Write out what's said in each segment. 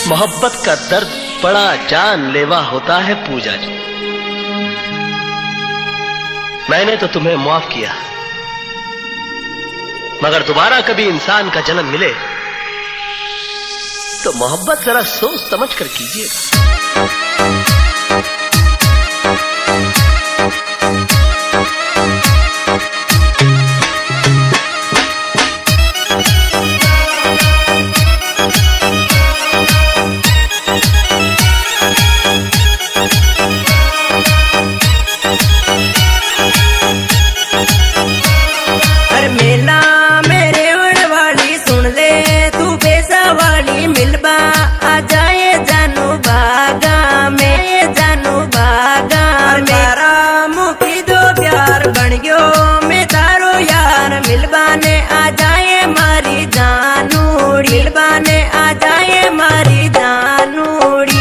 मोहब्बत का दर्द बड़ा जानलेवा होता है पूजा जी। मैंने तो तुम्हें माफ किया, मगर दोबारा कभी इंसान का जन्म मिले तो मोहब्बत जरा सोच समझ कर कीजिएगा। मिलवाने आ जाए मारी जानूड़ी, मिलवाने आ जाए मारी जानूड़ी।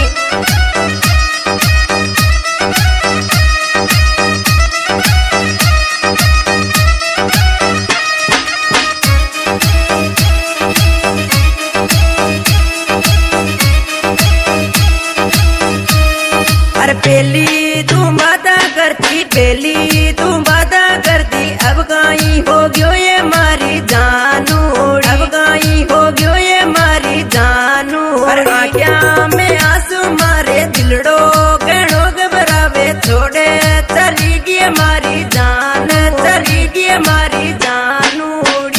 अरे पहली तू वादा करती, पहली तू वादा करती, अब गाई हो गयो ये मारी जानू, अब गाई हो गयो ये मारी जानू। अरे आँखियाँ में आंसू मारे, दिलड़ो गणो घबरावे, छोड़े चली गई मारी जान, चली गई मारी जानूड़ी।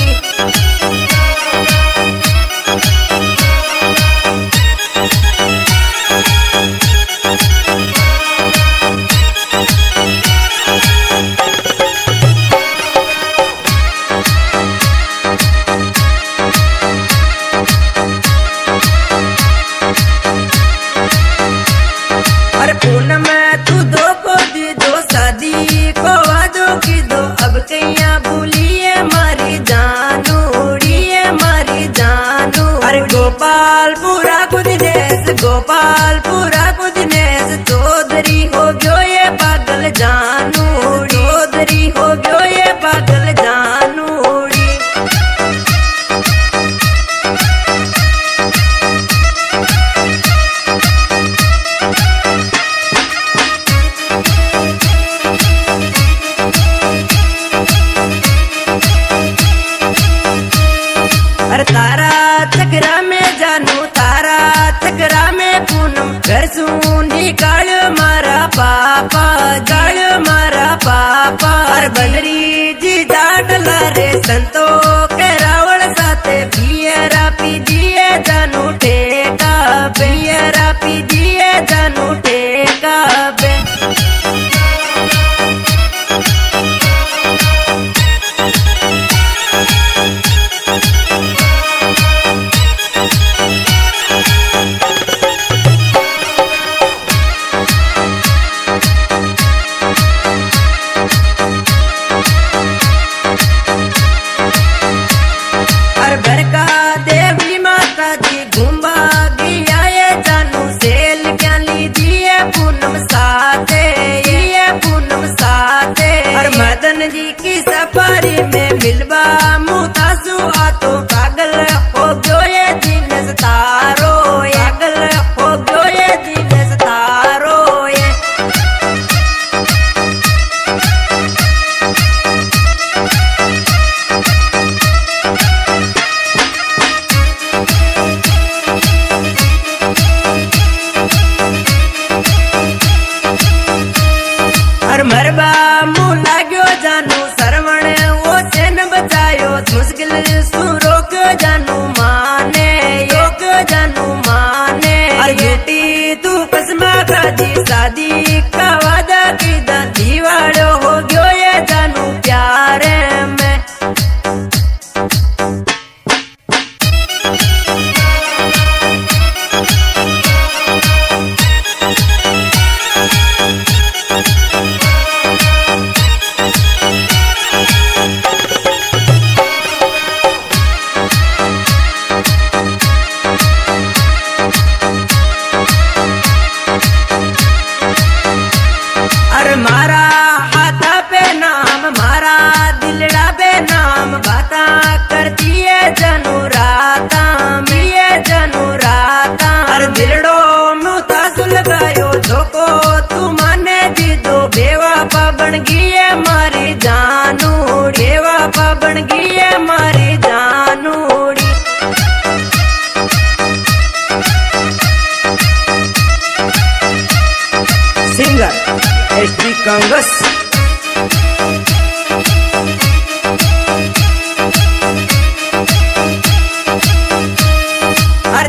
पूनम तू दो को दी दो, शादी को वादो की दो, अब कैया भूलिए मारी जानूड़ी, मारी जानू। अरे गोपालपुरा कुदनेस, गोपालपुरा कुदनेस, चौधरी हो गयो ये पागल जानू, चौधरी हो गयो ये पागल जानूड़ी। अरे तारा चकरा में जानू, तारा चकरा में पूनम, घर सू निकाल मारा पापा, जाल मारा पापा। अरे बलरी जी डाडला रे संतो के रावण साथे, पियरा पी दिए जानू टेका, पियरा पी दिए जानू टेका बे। देवी माता जी घुमा गया ये जानू, सेल क्या लीजिए पूनम साथे, ये पूनम साथे। और मदन जी की सफारी में मिलवा मुतासु आ तो पागल हो गयो ये दिन तारो, पागल हो गयो ये दिन तारो ये। मरबा मुँह लाग्यो जानू, सरवण वो चैन बचायो, मुश्किल सु रोक जानू माने, रोक जानू माने। और झूठी तू कसमा खादी, शादी का वादा कीदा, दीवाड़ो हो गयो ये जानू प्यारे में।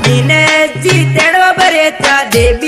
दिनेशजी तेड़वा बरेता देवी